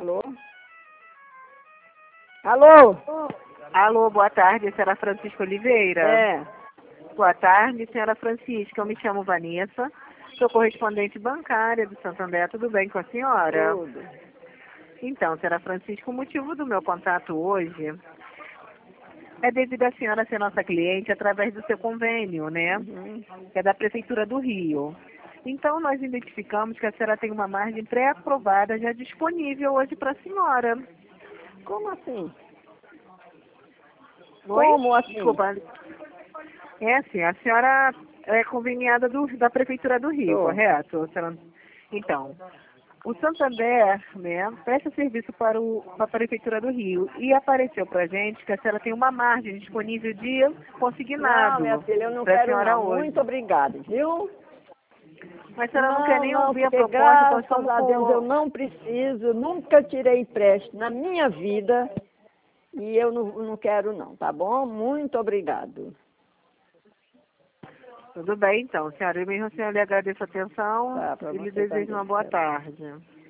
Alô? Alô? Alô, boa tarde, senhora Francisca Oliveira. É. Boa tarde, senhora Francisca. Eu me chamo Vanessa, sou correspondente bancária do Santander. Tudo bem com a senhora? Tudo. Então, senhora Francisca, o motivo do meu contato hoje é devido a senhora ser nossa cliente através do seu convênio, né? Que é da Prefeitura do Rio. Então, nós identificamos que a senhora tem uma margem pré-aprovada já disponível hoje para a senhora. Como assim? Oi? Como assim? Desculpa. É assim, a senhora é conveniada da Prefeitura do Rio, Sou. correto? Então, o Santander, né, presta serviço para a Prefeitura do Rio e apareceu para a gente que a senhora tem uma margem disponível de Não, consignado minha filha, eu não para a quero senhora não. hoje. Muito obrigada, viu? Mas a senhora não quer nem Não, ouvir a porque proposta, então graças estamos a Deus eu com... não preciso, nunca tirei empréstimo na minha vida e eu não quero não, tá bom? Muito obrigado. Tudo bem, então, senhora. Eu mesmo, senhora, lhe agradeço a atenção Tá, para e lhe você desejo também. uma boa Tchau. tarde.